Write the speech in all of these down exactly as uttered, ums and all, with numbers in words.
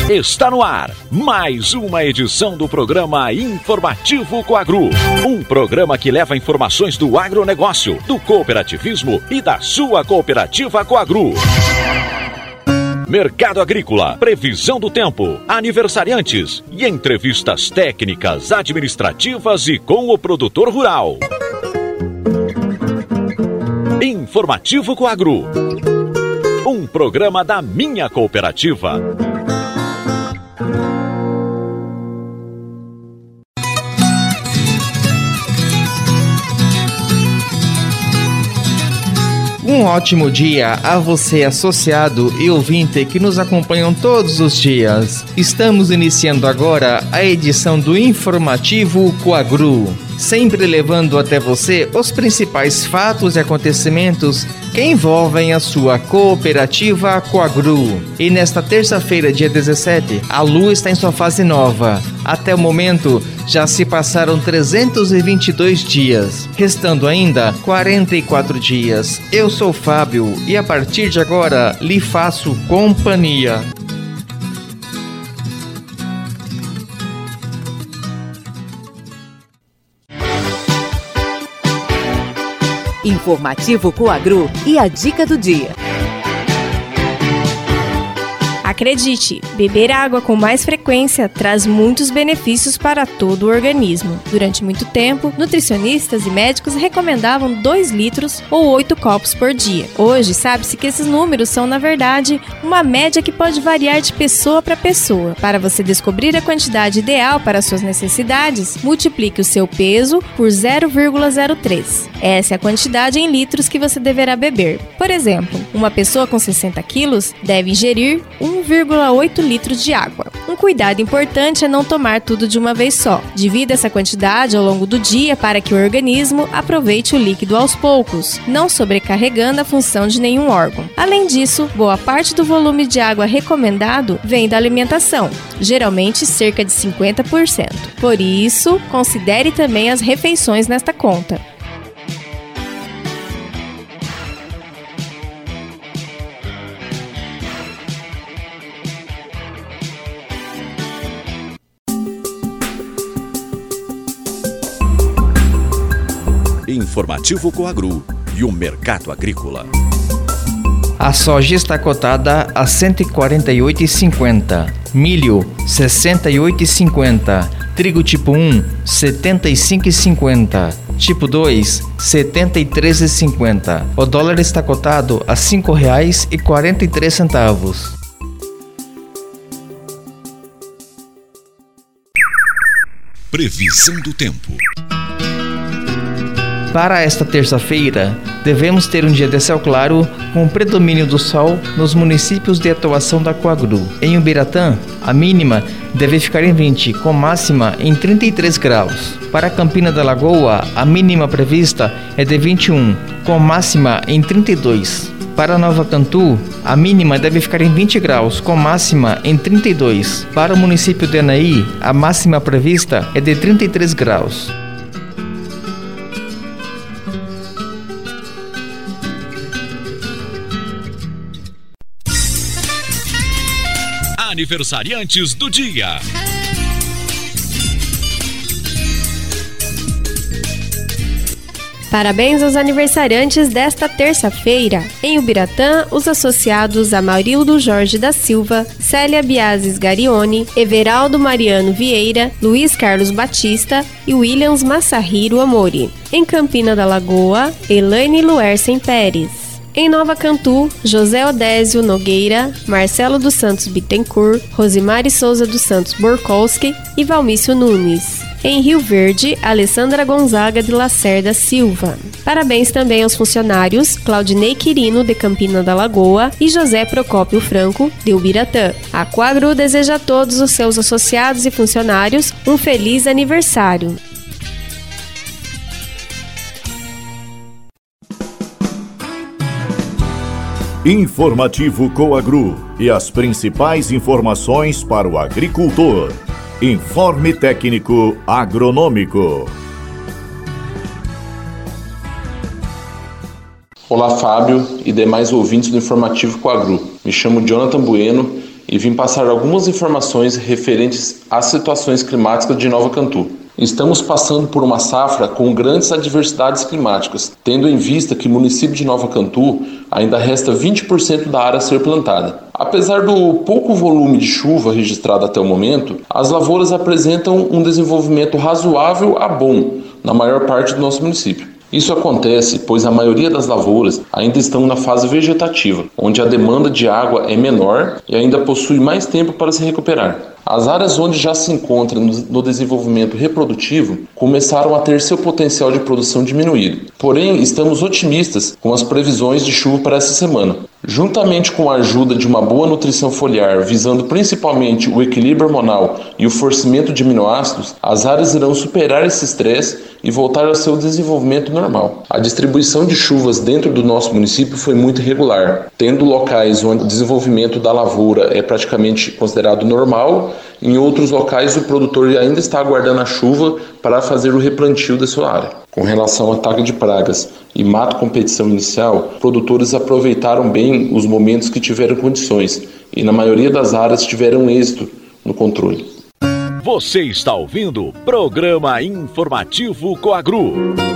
Está no ar mais uma edição do programa Informativo Coagro. Um programa que leva informações do agronegócio, do cooperativismo e da sua cooperativa Coagro. Mercado agrícola, previsão do tempo, aniversariantes e entrevistas técnicas, administrativas e com o produtor rural. Informativo Coagro. Um programa da minha cooperativa. Um ótimo dia a você, associado e ouvinte que nos acompanham todos os dias. Estamos iniciando agora a edição do Informativo Coagro, sempre levando até você os principais fatos e acontecimentos que envolvem a sua cooperativa Coagro. E nesta terça-feira, dia dezessete, a lua está em sua fase nova. Até o momento, já se passaram trezentos e vinte e dois dias, restando ainda quarenta e quatro dias. Eu sou o Fábio e a partir de agora lhe faço companhia. Informativo Coagro e a dica do dia. Acredite, beber água com mais frequência traz muitos benefícios para todo o organismo. Durante muito tempo, nutricionistas e médicos recomendavam dois litros ou oito copos por dia. Hoje, sabe-se que esses números são, na verdade, uma média que pode variar de pessoa para pessoa. Para você descobrir a quantidade ideal para suas necessidades, multiplique o seu peso por zero vírgula zero três. Essa é a quantidade em litros que você deverá beber. Por exemplo, uma pessoa com sessenta quilos deve ingerir um vírgula oito litros de água. Um cuidado importante é não tomar tudo de uma vez só. Divida essa quantidade ao longo do dia para que o organismo aproveite o líquido aos poucos, não sobrecarregando a função de nenhum órgão. Além disso, boa parte do volume de água recomendado vem da alimentação, geralmente cerca de cinquenta por cento. Por isso, considere também as refeições nesta conta. Informativo Coagro e o mercado agrícola. A soja está cotada a cento e quarenta e oito reais e cinquenta centavos, milho sessenta e oito reais e cinquenta centavos, trigo tipo um setenta e cinco reais e cinquenta centavos, tipo dois setenta e três reais e cinquenta centavos. O dólar está cotado a cinco reais e quarenta e três centavos. Previsão do tempo. Para esta terça-feira, devemos ter um dia de céu claro com predomínio do sol nos municípios de atuação da Coagro. Em Ubiratã, a mínima deve ficar em vinte, com máxima em trinta e três graus. Para Campina da Lagoa, a mínima prevista é de vinte e um, com máxima em trinta e dois. Para Nova Cantu, a mínima deve ficar em vinte graus, com máxima em trinta e dois. Para o município de Anaí, a máxima prevista é de trinta e três graus. Aniversariantes do dia. Parabéns aos aniversariantes desta terça-feira. Em Ubiratã, os associados Amarildo Jorge da Silva, Célia Biases Garione, Everaldo Mariano Vieira, Luiz Carlos Batista e Williams Massahiro Amori. Em Campina da Lagoa, Elaine Luersen Pérez. Em Nova Cantu, José Odésio Nogueira, Marcelo dos Santos Bittencourt, Rosimari Souza dos Santos Borkowski e Valmício Nunes. Em Rio Verde, Alessandra Gonzaga de Lacerda Silva. Parabéns também aos funcionários Claudinei Quirino, de Campina da Lagoa, e José Procópio Franco, de Ubiratã. A Coagro deseja a todos os seus associados e funcionários um feliz aniversário. Informativo Coagro e as principais informações para o agricultor. Informe técnico agronômico. Olá, Fábio e demais ouvintes do Informativo Coagro. Me chamo Jonathan Bueno e vim passar algumas informações referentes às situações climáticas de Nova Cantu. Estamos passando por uma safra com grandes adversidades climáticas, tendo em vista que o município de Nova Cantu ainda resta vinte por cento da área a ser plantada. Apesar do pouco volume de chuva registrado até o momento, as lavouras apresentam um desenvolvimento razoável a bom na maior parte do nosso município. Isso acontece pois a maioria das lavouras ainda estão na fase vegetativa, onde a demanda de água é menor e ainda possui mais tempo para se recuperar. As áreas onde já se encontra no desenvolvimento reprodutivo começaram a ter seu potencial de produção diminuído. Porém, estamos otimistas com as previsões de chuva para essa semana. Juntamente com a ajuda de uma boa nutrição foliar, visando principalmente o equilíbrio hormonal e o fornecimento de aminoácidos, as áreas irão superar esse estresse e voltar ao seu desenvolvimento normal. A distribuição de chuvas dentro do nosso município foi muito irregular, tendo locais onde o desenvolvimento da lavoura é praticamente considerado normal. Em outros locais, o produtor ainda está aguardando a chuva para fazer o replantio da sua área. Com relação ao ataque de pragas e mato competição inicial, produtores aproveitaram bem os momentos que tiveram condições e, na maioria das áreas, tiveram êxito no controle. Você está ouvindo o Programa Informativo Coagru.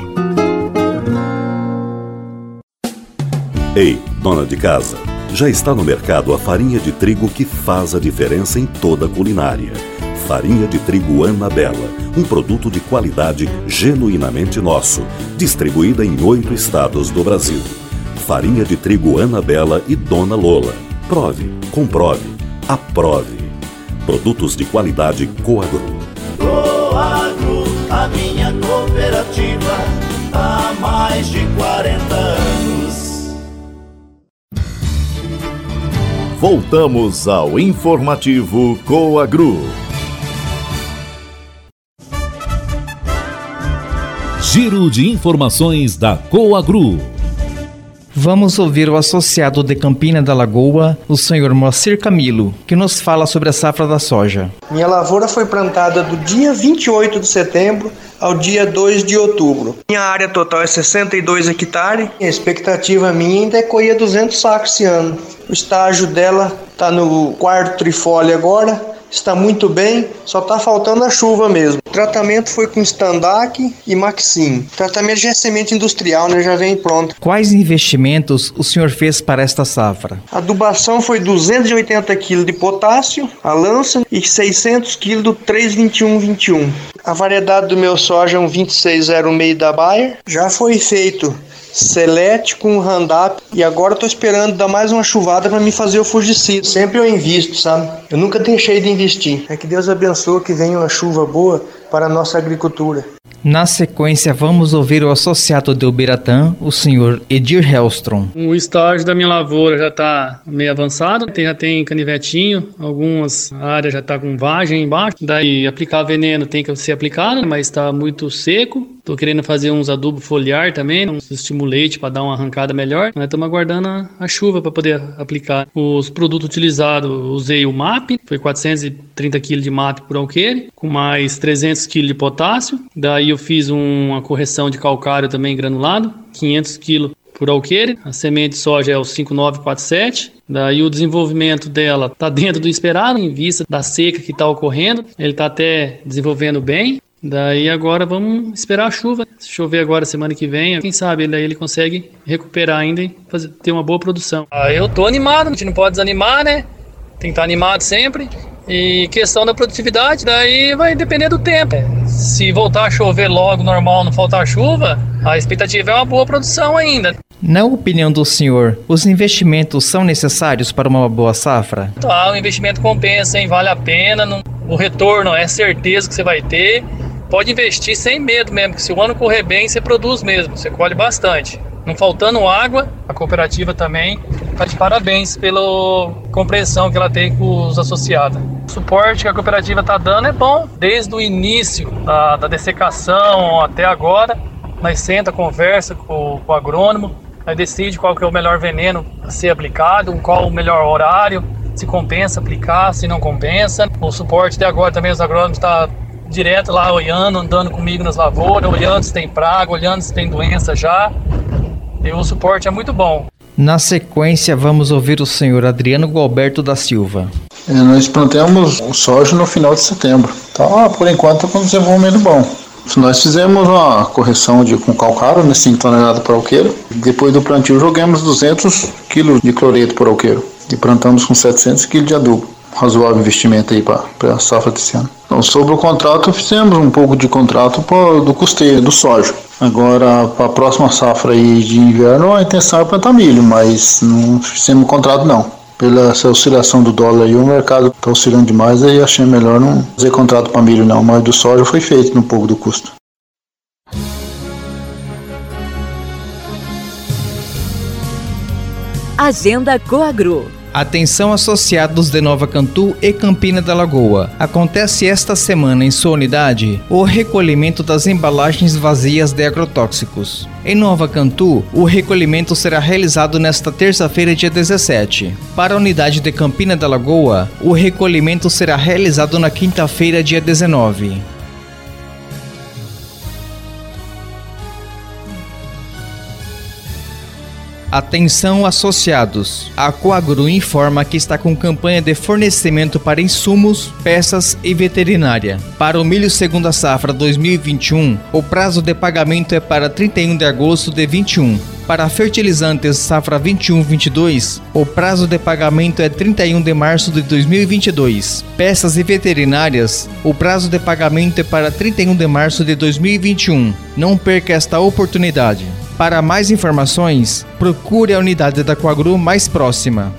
Ei, dona de casa, já está no mercado a farinha de trigo que faz a diferença em toda a culinária. Farinha de trigo Anabela, um produto de qualidade genuinamente nosso, distribuída em oito estados do Brasil. Farinha de trigo Anabela e Dona Lola. Prove, comprove, aprove. Produtos de qualidade Coagru. Coagru, a minha cooperativa, há mais de quarenta anos. Voltamos ao informativo Coagru. Giro de informações da Coagru. Vamos ouvir o associado de Campina da Lagoa, o senhor Moacir Camilo, que nos fala sobre a safra da soja. Minha lavoura foi plantada do dia vinte e oito de setembro ao dia dois de outubro. Minha área total é sessenta e dois hectares. A expectativa minha ainda é colher duzentos sacos esse ano. O estágio dela está no quarto trifólio agora. Está muito bem, só está faltando a chuva mesmo. O tratamento foi com Standac e Maxim. O tratamento já é semente industrial, né? Já vem pronto. Quais investimentos o senhor fez para esta safra? A adubação foi duzentos e oitenta quilos de potássio, a lança, e seiscentos quilos do três vinte e um vinte e um. A variedade do meu soja é um vinte e seis zero seis da Bayer. Já foi feito Select com Roundup e agora estou esperando dar mais uma chuvada para me fazer o fungicida. Sempre eu invisto, sabe? Eu nunca deixei de investir. É que Deus abençoe que venha uma chuva boa para a nossa agricultura. Na sequência, vamos ouvir o associado de Ubiratã, o senhor Edir Hellstrom. O estágio da minha lavoura já está meio avançado, tem, já tem canivetinho, algumas áreas já está com vagem embaixo. Daí aplicar veneno tem que ser aplicado, mas está muito seco. Estou querendo fazer uns adubos foliar também, uns estimulante para dar uma arrancada melhor. Nós estamos aguardando a, a chuva para poder aplicar. Os produtos utilizados, usei o M A P, foi quatrocentos e trinta quilos de M A P por alqueire, com mais trezentos quilos de potássio. Daí eu fiz um, uma correção de calcário também granulado, quinhentos quilos por alqueire. A semente de soja é o cinco nove quatro sete. Daí o desenvolvimento dela está dentro do esperado, em vista da seca que está ocorrendo. Ele está até desenvolvendo bem. Daí agora vamos esperar a chuva. Se chover agora semana que vem, quem sabe daí ele consegue recuperar ainda e fazer, ter uma boa produção. Ah, eu tô animado, a gente não pode desanimar, né? Tem que estar animado sempre. E questão da produtividade, daí vai depender do tempo. Se voltar a chover logo, normal, não faltar chuva, a expectativa é uma boa produção ainda. Na opinião do senhor, os investimentos são necessários para uma boa safra? Ah, o investimento compensa, hein? Vale a pena, não, o retorno é certeza que você vai ter. Pode investir sem medo mesmo, que se o ano correr bem, você produz mesmo, você colhe bastante. Não faltando água, a cooperativa também está de parabéns pela compreensão que ela tem com os associados. O suporte que a cooperativa está dando é bom, desde o início da, da dessecação até agora. Nós senta, conversa com, com o agrônomo, nós decide qual que é o melhor veneno a ser aplicado, qual o melhor horário, se compensa aplicar, se não compensa. O suporte até agora também os agrônomos estão direto lá olhando, andando comigo nas lavouras, olhando se tem praga, olhando se tem doença já. E o suporte é muito bom. Na sequência, vamos ouvir o senhor Adriano Gualberto da Silva. É, nós plantamos o soja no final de setembro. Então, por enquanto, com um desenvolvimento bom. Nós fizemos uma correção de, com calcário, né, cinco toneladas por alqueiro. Depois do plantio, jogamos duzentos quilos de cloreto por alqueiro. E plantamos com setecentos quilos de adubo. Razoável investimento aí para a safra desse ano. Então, sobre o contrato, fizemos um pouco de contrato pra, do custeio, do soja. Agora, para a próxima safra aí de inverno, a intenção é plantar milho, mas não fizemos contrato não. Pela essa oscilação do dólar aí, o mercado está oscilando demais, aí achei melhor não fazer contrato para milho não, mas do soja foi feito no pouco do custo. Agenda Coagro. Atenção associados de Nova Cantu e Campina da Lagoa. Acontece esta semana em sua unidade o recolhimento das embalagens vazias de agrotóxicos. Em Nova Cantu, o recolhimento será realizado nesta terça-feira, dia dezessete. Para a unidade de Campina da Lagoa, o recolhimento será realizado na quinta-feira, dia dezenove. Atenção associados, a Coagro informa que está com campanha de fornecimento para insumos, peças e veterinária. Para o milho segunda safra dois mil e vinte e um, o prazo de pagamento é para trinta e um de agosto de vinte e um. Para fertilizantes safra vinte e um vinte e dois, o prazo de pagamento é trinta e um de março de dois mil e vinte e dois. Peças e veterinárias, o prazo de pagamento é para trinta e um de março de dois mil e vinte e um. Não perca esta oportunidade. Para mais informações, procure a unidade da Coagro mais próxima.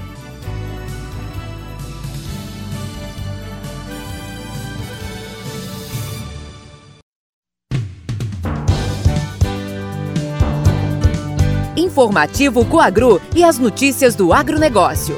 Informativo Coagro e as notícias do agronegócio.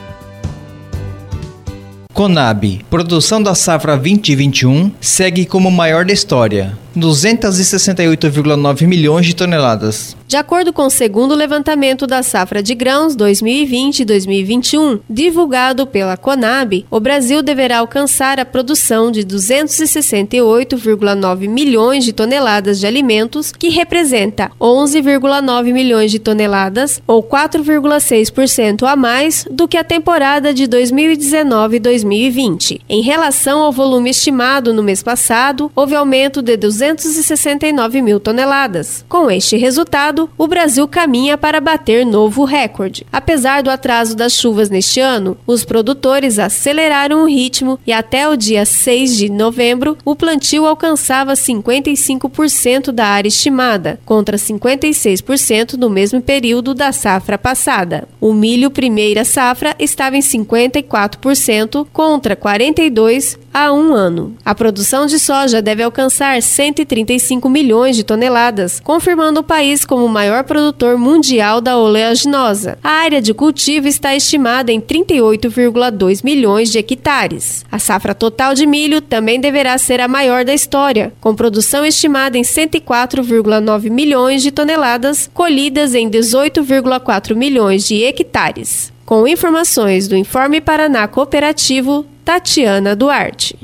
Conab, produção da safra vinte e vinte e um, segue como maior da história, duzentos e sessenta e oito vírgula nove milhões de toneladas. De acordo com o segundo levantamento da safra de grãos dois mil e vinte e dois mil e vinte e um, divulgado pela Conab, o Brasil deverá alcançar a produção de duzentos e sessenta e oito vírgula nove milhões de toneladas de alimentos, que representa onze vírgula nove milhões de toneladas, ou quatro vírgula seis por cento a mais do que a temporada de dois mil e dezenove e dois mil e vinte. Em relação ao volume estimado no mês passado, houve aumento de duzentos e sessenta e nove mil toneladas. Com este resultado, o Brasil caminha para bater novo recorde. Apesar do atraso das chuvas neste ano, os produtores aceleraram o ritmo e até o dia seis de novembro, o plantio alcançava cinquenta e cinco por cento da área estimada, contra cinquenta e seis por cento no mesmo período da safra passada. O milho primeira safra estava em cinquenta e quatro por cento contra quarenta e dois por cento há um ano. A produção de soja deve alcançar cento e trinta e cinco milhões de toneladas, confirmando o país como o maior produtor mundial da oleaginosa. A área de cultivo está estimada em trinta e oito vírgula dois milhões de hectares. A safra total de milho também deverá ser a maior da história, com produção estimada em cento e quatro vírgula nove milhões de toneladas, colhidas em dezoito vírgula quatro milhões de hectares. Com informações do Informe Paraná Cooperativo, Tatiana Duarte.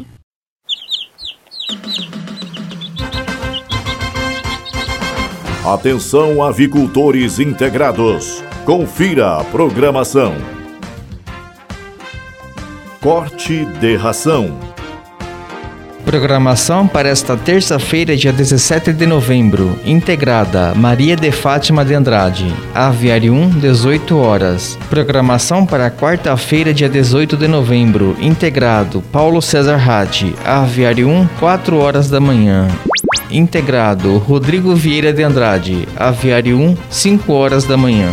Atenção, avicultores integrados. Confira a programação. Corte de ração. Programação para esta terça-feira, dia dezessete de novembro. Integrada Maria de Fátima de Andrade. Aviário um, dezoito horas. Programação para quarta-feira, dia dezoito de novembro. Integrado Paulo César Ratti. Aviário um, quatro horas da manhã. Integrado Rodrigo Vieira de Andrade. Aviário um, cinco horas da manhã.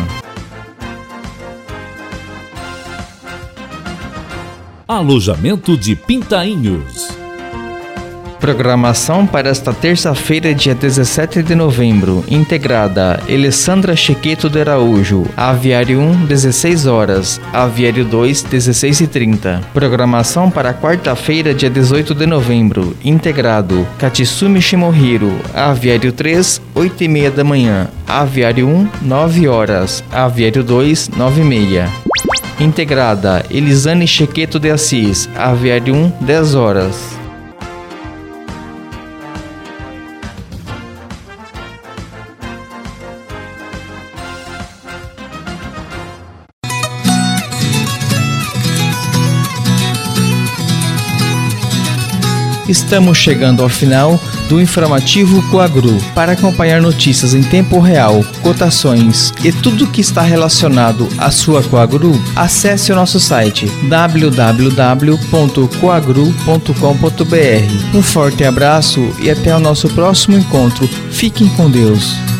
Alojamento de Pintainhos. Programação para esta terça-feira, dia dezessete de novembro. Integrada Alessandra Chiqueto de Araújo. Aviário um, dezesseis horas. Aviário dois, dezesseis e trinta. Programação para quarta-feira, dia dezoito de novembro. Integrado Katsumi Shimohiro. Aviário três, oito e meia da manhã. Aviário um, nove horas. Aviário dois, nove e meia. Integrada Elisane Chiqueto de Assis. Aviário um, dez horas. Estamos chegando ao final do informativo Coagru. Para acompanhar notícias em tempo real, cotações e tudo que está relacionado à sua Coagru, acesse o nosso site w w w ponto coagru ponto com ponto b r. Um forte abraço e até o nosso próximo encontro. Fiquem com Deus.